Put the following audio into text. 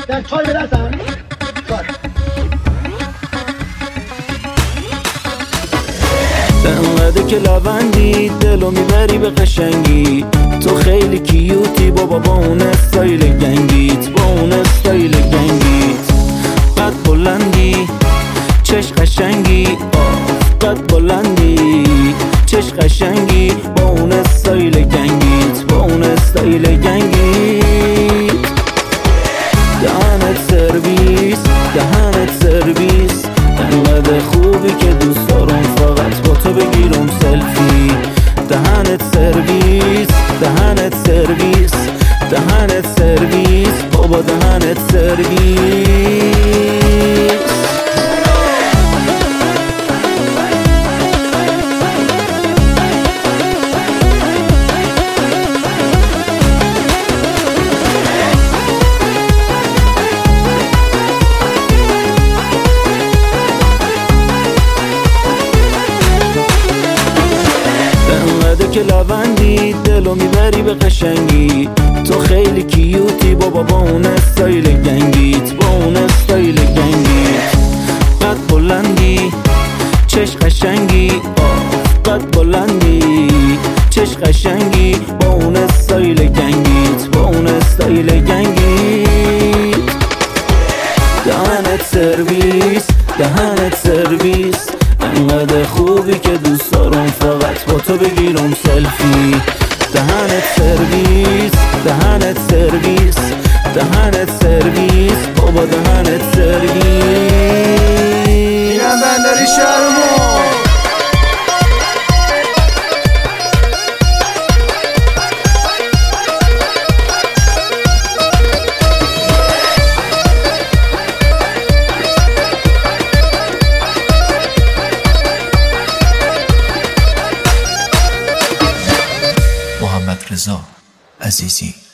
در چای به دستم انقدر که لبندی دلو میبری به قشنگی. تو خیلی کیوتی بابا با اون استایل گنگیت، با اون استایل گنگیت. قد بلندی چش قشنگی، قد بلندی چش قشنگی. با اون استایل گنگیت، با اون استایل گنگیت. دهنت سرویس، دهنت سرویس. انقدر خوبی که دوست دارم فقط با تو بگیرم سلفی. دهنت سرویس، دهنت سرویس، دهنت سرویس بابا دهنت سرویس. که لبندی دلو میبری به قشنگی. تو خیلی کیوتی بابا با اون استایل گنگیت، با اون استایل گنگیت. قد بلندی چش قشنگی، قد بلندی چش قشنگی. با اون استایل گنگیت، با اون استایل گنگیت. دهنت سرویس، دهنت سرویس. انقدر خوبی که دوست دارم فقط با تو بگیرم سلفی. دهنت سرویس، دهنت سرویس، دهنت سرویس بابا دهنت سرویس. اینم بندری شهرمون. محمد رضا عزیزی.